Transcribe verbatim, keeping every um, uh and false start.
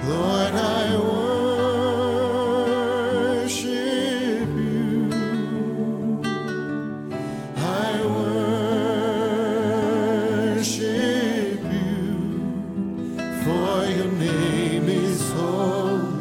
Lord, I worship you. I worship you, for your name is holy.